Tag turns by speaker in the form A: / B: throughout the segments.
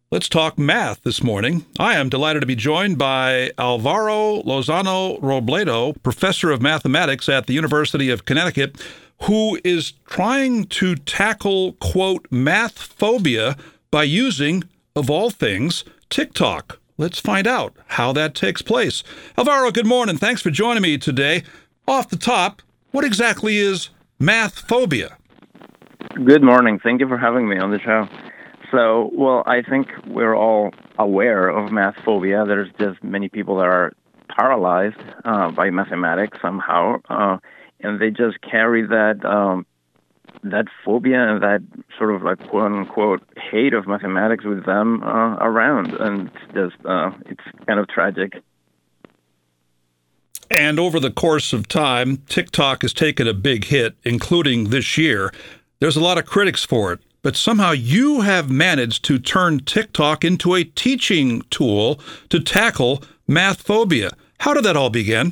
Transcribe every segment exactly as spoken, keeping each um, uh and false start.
A: Let's talk math this morning. I am delighted to be joined by Alvaro Lozano Robledo, professor of mathematics at the University of Connecticut, who is trying to tackle, quote, math phobia by using, of all things, TikTok. Let's find out how that takes place. Alvaro, good morning. Thanks for joining me today. Off the top, what exactly is math phobia?
B: Good morning. Thank you for having me on the show. So, well, I think we're all aware of math phobia. There's just many people that are paralyzed uh, by mathematics somehow, uh, and they just carry that um, that phobia and that sort of like quote unquote hate of mathematics with them uh, around, and it's just uh, it's kind of tragic.
A: And over the course of time, TikTok has taken a big hit, including this year. There's a lot of critics for it. But somehow you have managed to turn TikTok into a teaching tool to tackle math phobia. How did that all begin?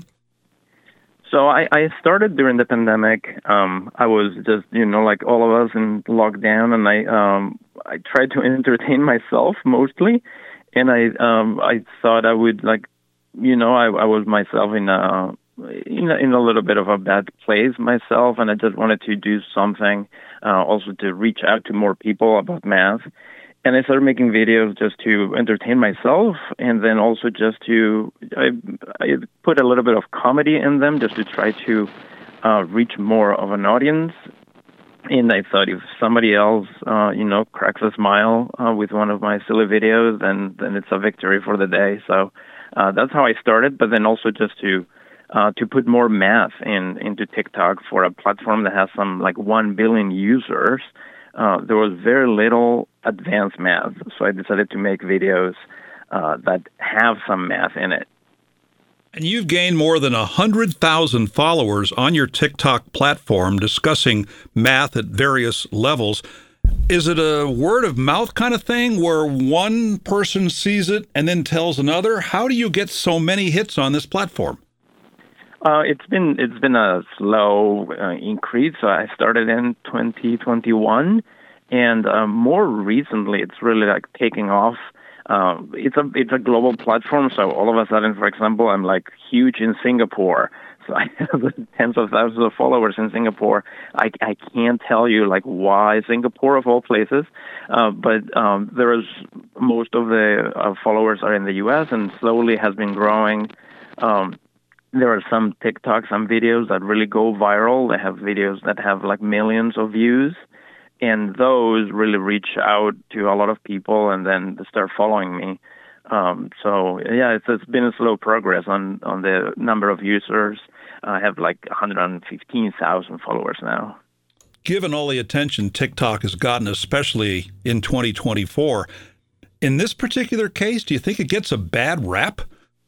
B: So I, I started during the pandemic. Um, I was just, you know, like all of us in lockdown, and I um, I tried to entertain myself mostly, and I um, I thought I would like, you know, I, I was myself in a in a, in a little bit of a bad place myself, and I just wanted to do something. Uh, also to reach out to more people about math. And I started making videos just to entertain myself, and then also just to, I, I put a little bit of comedy in them just to try to uh, reach more of an audience. And I thought if somebody else, uh, you know, cracks a smile uh, with one of my silly videos, then, then it's a victory for the day. So uh, that's how I started, but then also just to Uh, to put more math in into TikTok for a platform that has some like one billion users. Uh, there was very little advanced math, so I decided to make videos uh, that have some math in it.
A: And you've gained more than one hundred thousand followers on your TikTok platform discussing math at various levels. Is it a word of mouth kind of thing where one person sees it and then tells another? How do you get so many hits on this platform?
B: Uh, it's been it's been a slow uh, increase. So I started in twenty twenty-one, and uh, more recently, it's really like taking off. Uh, it's a it's a global platform, so all of a sudden, for example, I'm like huge in Singapore. So I have tens of thousands of followers in Singapore. I I can't tell you like why Singapore of all places, uh, but um, there is most of the uh, followers are in the U S and slowly has been growing. Um, There are some TikToks, some videos that really go viral. They have videos that have like millions of views, and those really reach out to a lot of people, and then they start following me. Um, so yeah, it's, it's been a slow progress on, on the number of users. I have like one hundred fifteen thousand followers now.
A: Given all the attention TikTok has gotten, especially in twenty twenty-four, in this particular case, do you think it gets a bad rap?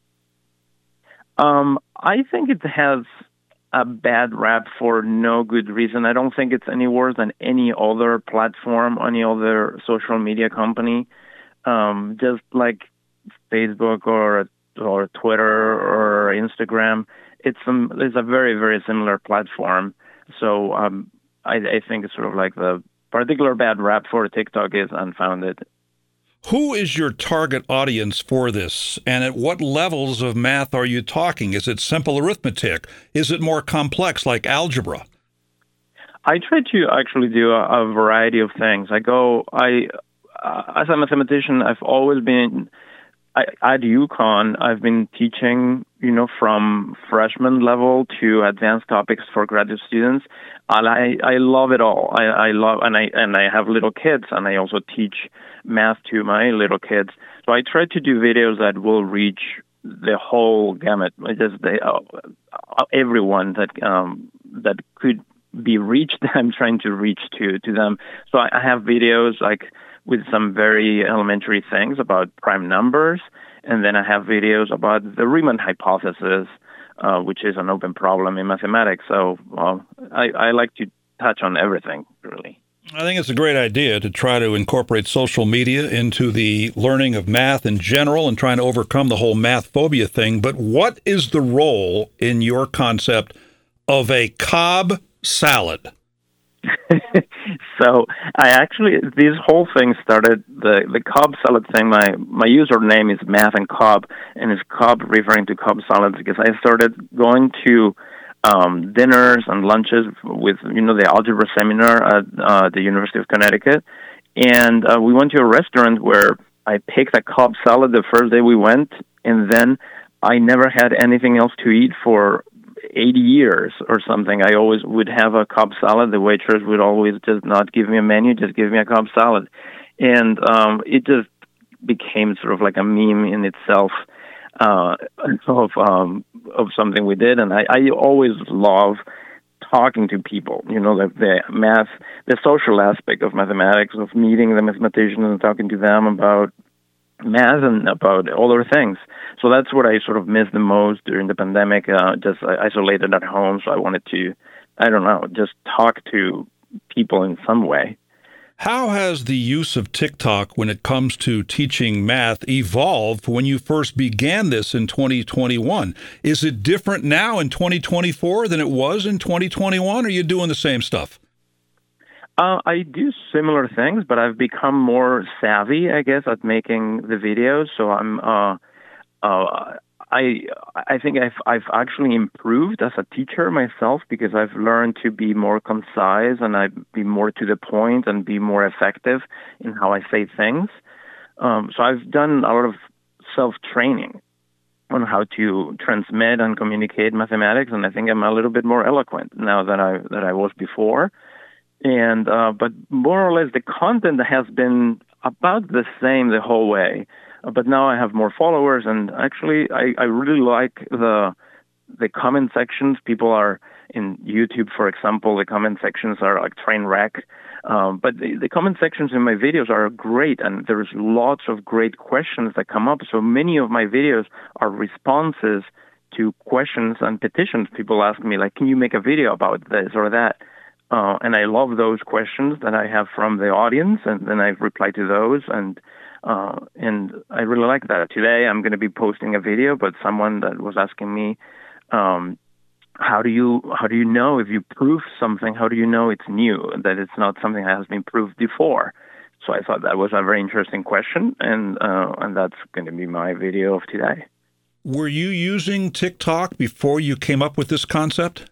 B: Um, I think it has a bad rap for no good reason. I don't think it's any worse than any other platform, any other social media company. Um, just like Facebook or or Twitter or Instagram, it's some it's a very very similar platform. So um, I, I think it's sort of like the particular bad rap for TikTok is unfounded.
A: Who is your target audience for this, and at what levels of math are you talking? Is it simple arithmetic? Is it more complex, like algebra?
B: I try to actually do a, a variety of things. I go, I, uh, as a mathematician, I've always been, I, at UConn, I've been teaching, you know, from freshman level to advanced topics for graduate students. And I, I love it all. I, I love, and I, and I have little kids, and I also teach math to my little kids. So I try to do videos that will reach the whole gamut, just the, uh, everyone that um, that could be reached. I'm trying to reach to to them. So I, I have videos like with some very elementary things about prime numbers, and then I have videos about the Riemann hypothesis, uh, which is an open problem in mathematics. So well, I, I like to touch on everything, really.
A: I think it's a great idea to try to incorporate social media into the learning of math in general and trying to overcome the whole math phobia thing. But what is the role in your concept of a Cobb salad?
B: So I actually, this whole thing started, the, the Cobb salad thing, my, my username is Math and Cobb, and it's Cobb referring to Cobb salads because I started going to um, dinners and lunches with, you know, the algebra seminar at uh, the University of Connecticut. And uh, we went to a restaurant where I picked a Cobb salad the first day we went, and then I never had anything else to eat for eighty years or something. I always would have a Cobb salad. The waitress would always just not give me a menu, just give me a Cobb salad. And um, it just became sort of like a meme in itself uh, of um, of something we did. And I, I always love talking to people, you know, the, the math, the social aspect of mathematics, of meeting the mathematicians and talking to them about math and about other things. So that's what I sort of missed the most during the pandemic, uh, just isolated at home. So I wanted to, I don't know, just talk to people in some way.
A: How has the use of TikTok when it comes to teaching math evolved when you first began this in twenty twenty-one? Is it different now in twenty twenty-four than it was in twenty twenty-one, or are you doing the same stuff?
B: Uh, I do similar things, but I've become more savvy, I guess, at making the videos. So I'm, uh, uh, I, I think I've, I've actually improved as a teacher myself because I've learned to be more concise and I be more to the point and be more effective in how I say things. Um, so I've done a lot of self-training on how to transmit and communicate mathematics, and I think I'm a little bit more eloquent now than I that I was before. And uh, but more or less the content has been about the same the whole way. Uh, but now I have more followers, and actually I, I really like the the comment sections. People are in YouTube, for example, the comment sections are like train wreck. Um, but the, the comment sections in my videos are great, and there's lots of great questions that come up. So many of my videos are responses to questions and petitions. People ask me, like, can you make a video about this or that? Uh, and I love those questions that I have from the audience, and then I reply to those, and uh, and I really like that. Today I'm going to be posting a video, but someone that was asking me, um, how do you how do you know if you prove something? How do you know it's new, that it's not something that has been proved before? So I thought that was a very interesting question, and uh, and that's going to be my video of today.
A: Were you using TikTok before you came up with this concept?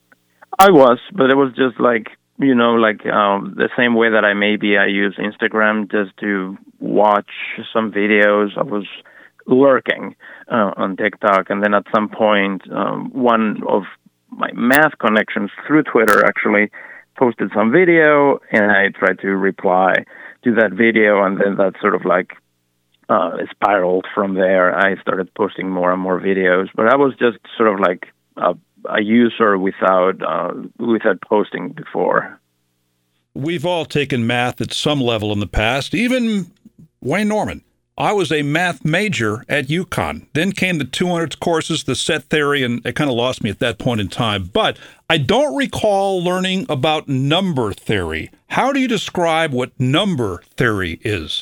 B: I was, but it was just like, you know, like um, the same way that I maybe I use Instagram just to watch some videos. I was lurking uh, on TikTok, and then at some point, um, one of my math connections through Twitter actually posted some video, and I tried to reply to that video, and then that sort of like uh, spiraled from there. I started posting more and more videos, but I was just sort of like a a user without uh, without posting before.
A: We've all taken math at some level in the past, even Wayne Norman. I was a math major at UConn. Then came the two hundreds courses, the set theory, and it kind of lost me at that point in time. But I don't recall learning about number theory. How do you describe what number theory is?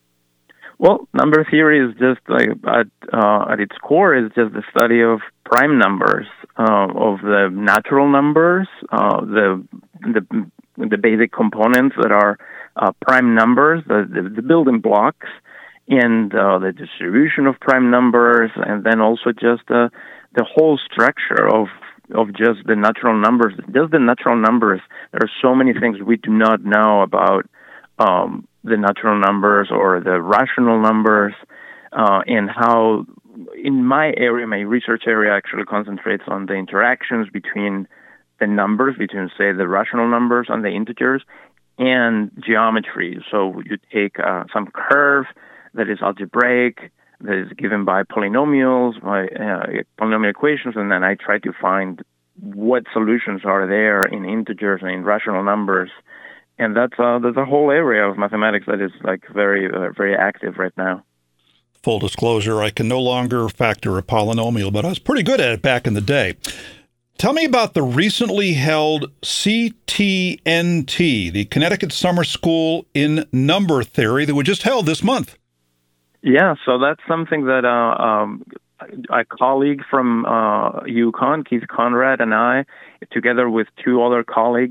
B: Well, number theory is just like at uh, at its core is just the study of prime numbers, uh, of the natural numbers, uh, the the the basic components that are uh, prime numbers, the, the the building blocks, and uh, the distribution of prime numbers, and then also just uh, the whole structure of of just the natural numbers. Just the natural numbers. There are so many things we do not know about Um, the natural numbers or the rational numbers, uh, and how in my area, my research area actually concentrates on the interactions between the numbers, between, say, the rational numbers and the integers, and geometry. So you take uh, some curve that is algebraic, that is given by polynomials, by uh, polynomial equations, and then I try to find what solutions are there in integers and in rational numbers. And that's uh, there's a whole area of mathematics that is like very, uh, very active right now.
A: Full disclosure, I can no longer factor a polynomial, but I was pretty good at it back in the day. Tell me about the recently held C T N T, the Connecticut Summer School in Number Theory, that was just held this month.
B: Yeah, so that's something that uh, um, a colleague from uh, UConn, Keith Conrad, and I, together with two other colleagues,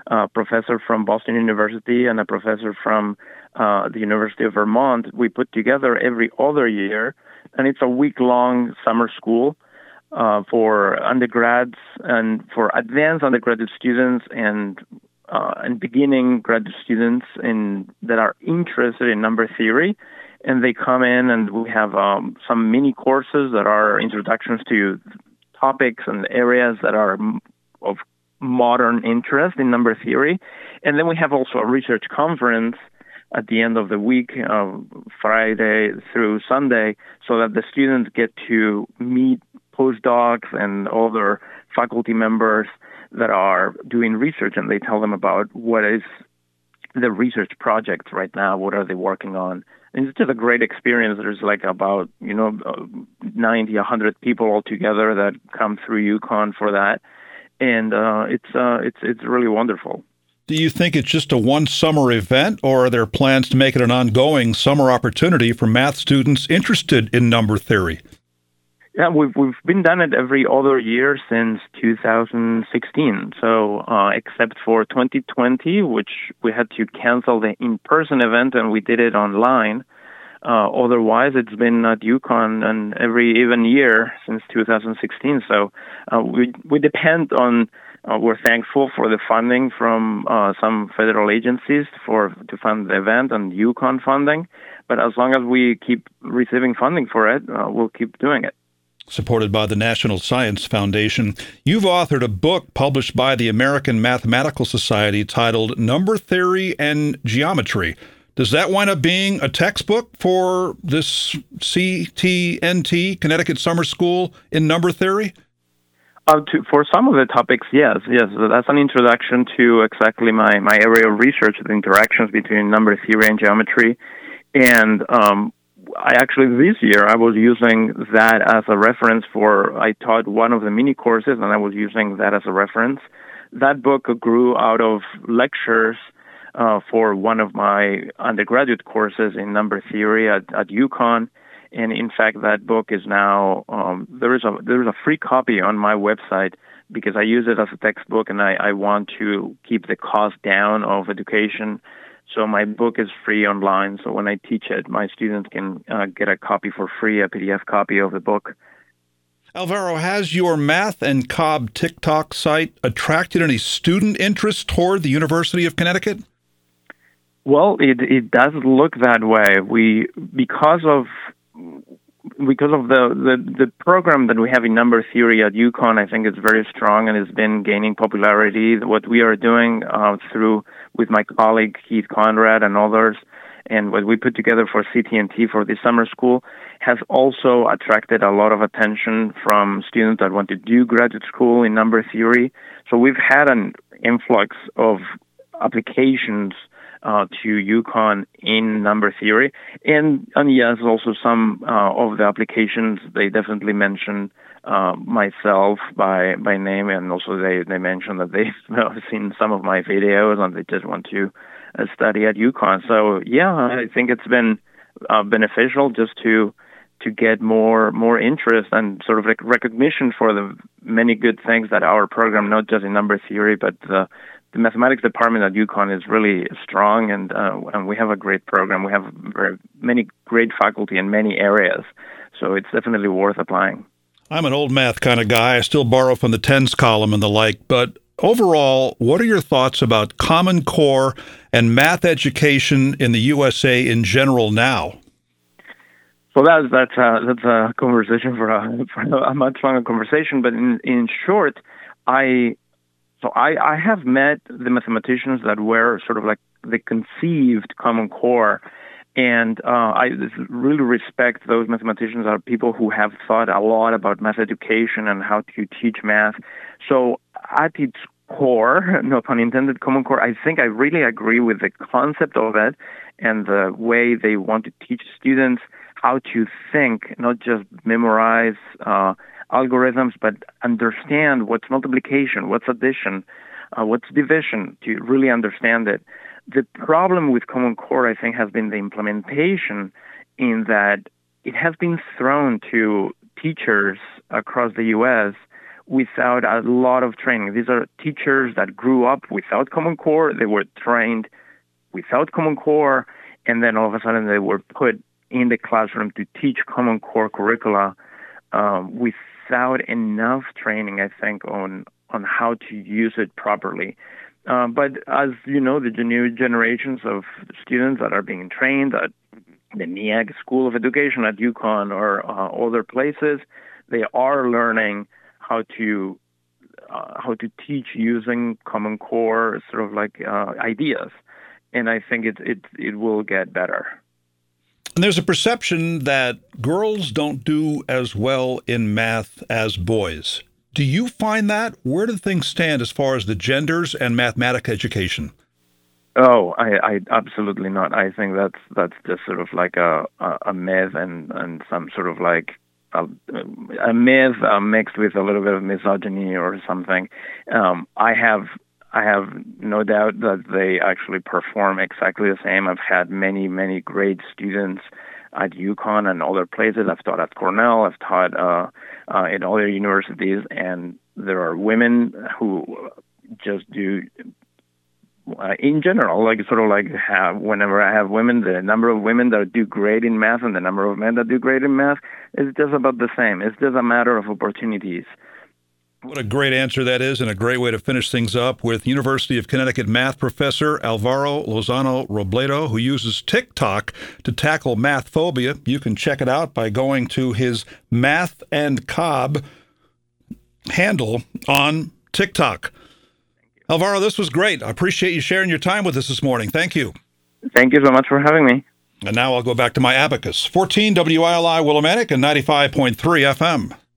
B: a professor from Boston University and a professor from uh, the University of Vermont. We put together every other year, and it's a week-long summer school uh, for undergrads and for advanced undergraduate students and uh, and beginning graduate students in that are interested in number theory. And they come in, and we have um, some mini courses that are introductions to topics and areas that are of modern interest in number theory. And then we have also a research conference at the end of the week, uh, Friday through Sunday, so that the students get to meet postdocs and other faculty members that are doing research, and they tell them about what is the research projects right now, what are they working on. And it's just a great experience. There's like about, you know, ninety, one hundred people all together that come through UConn for that. And uh, it's uh, it's it's really wonderful.
A: Do you think it's just a one summer event, or are there plans to make it an ongoing summer opportunity for math students interested in number theory?
B: Yeah, we've we've been done it every other year since two thousand sixteen. So uh, except for twenty twenty, which we had to cancel the in-person event and we did it online. Uh, otherwise, it's been at UConn and every even year since two thousand sixteen. So uh, we we depend on. Uh, we're thankful for the funding from uh, some federal agencies for to fund the event and UConn funding. But as long as we keep receiving funding for it, uh, we'll keep doing it.
A: Supported by the National Science Foundation, you've authored a book published by the American Mathematical Society titled Number Theory and Geometry. Does that wind up being a textbook for this C T N T, Connecticut Summer School in Number Theory?
B: Uh, to, for some of the topics, yes, yes. That's an introduction to exactly my, my area of research, the interactions between number theory and geometry. And um, I actually, this year, I was using that as a reference for, I taught one of the mini courses, and I was using that as a reference. That book grew out of lectures uh, for one of my undergraduate courses in number theory at, at UConn. And in fact, that book is now, um, there is a there is a free copy on my website because I use it as a textbook and I, I want to keep the cost down of education. So my book is free online. So when I teach it, my students can uh, get a copy for free, a P D F copy of the book.
A: Alvaro, has your Math and Cobb TikTok site attracted any student interest toward the University of Connecticut?
B: Well, it it does look that way. We because of Because of the, the, the program that we have in number theory at UConn, I think it's very strong and it's been gaining popularity. What we are doing uh, through with my colleague Keith Conrad and others, and what we put together for C T N T for this summer school, has also attracted a lot of attention from students that want to do graduate school in number theory. So we've had an influx of applications Uh, to UConn in number theory. And, and yes, also some uh, of the applications, they definitely mention uh, myself by by name, and also they, they mention that they've uh, seen some of my videos and they just want to uh, study at UConn. So, yeah, I think it's been uh, beneficial just to to get more more interest and sort of rec- recognition for the many good things that our program, not just in number theory, but uh, the mathematics department at UConn is really strong, and uh, and we have a great program. We have very many great faculty in many areas, so it's definitely worth applying.
A: I'm an old math kind of guy. I still borrow from the tens column and the like, but overall, what are your thoughts about Common Core and math education in the U S A in general now?
B: So that's that's a, that's a conversation for a, for a much longer conversation. But in in short, I. So I, I have met the mathematicians that were sort of like the conceived Common Core, and uh, I really respect those mathematicians are people who have thought a lot about math education and how to teach math. So at its core, no pun intended, Common Core, I think I really agree with the concept of it and the way they want to teach students how to think, not just memorize uh algorithms, but understand what's multiplication, what's addition, uh, what's division, to really understand it. The problem with Common Core, I think, has been the implementation in that it has been thrown to teachers across the U S without a lot of training. These are teachers that grew up without Common Core. They were trained without Common Core, and then all of a sudden they were put in the classroom to teach Common Core curricula um, without enough training, I think, on on how to use it properly. Uh, but as you know, the new generations of students that are being trained at the N E A G School of Education at UConn or uh, other places, they are learning how to uh, how to teach using Common Core sort of like uh, ideas, and I think it it it will get better.
A: And there's a perception that girls don't do as well in math as boys. Do you find that? Where do things stand as far as the genders and mathematics education?
B: Oh, I, I absolutely not. I think that's that's just sort of like a a, a myth and, and some sort of like a, a myth uh, mixed with a little bit of misogyny or something. Um, I have I have no doubt that they actually perform exactly the same. I've had many many great students at UConn and other places. I've taught at Cornell. I've taught uh, uh, in other universities, and there are women who just do. Uh, in general, like sort of like have whenever I have women, the number of women that do great in math and the number of men that do great in math is just about the same. It's just a matter of opportunities.
A: What a great answer that is, and a great way to finish things up with University of Connecticut math professor Alvaro Lozano Robledo, who uses TikTok to tackle math phobia. You can check it out by going to his Math and Cobb handle on TikTok. Alvaro, this was great. I appreciate you sharing your time with us this morning. Thank you.
B: Thank you so much for having me.
A: And now I'll go back to my abacus. fourteen W I L I Willimantic and ninety-five point three F M.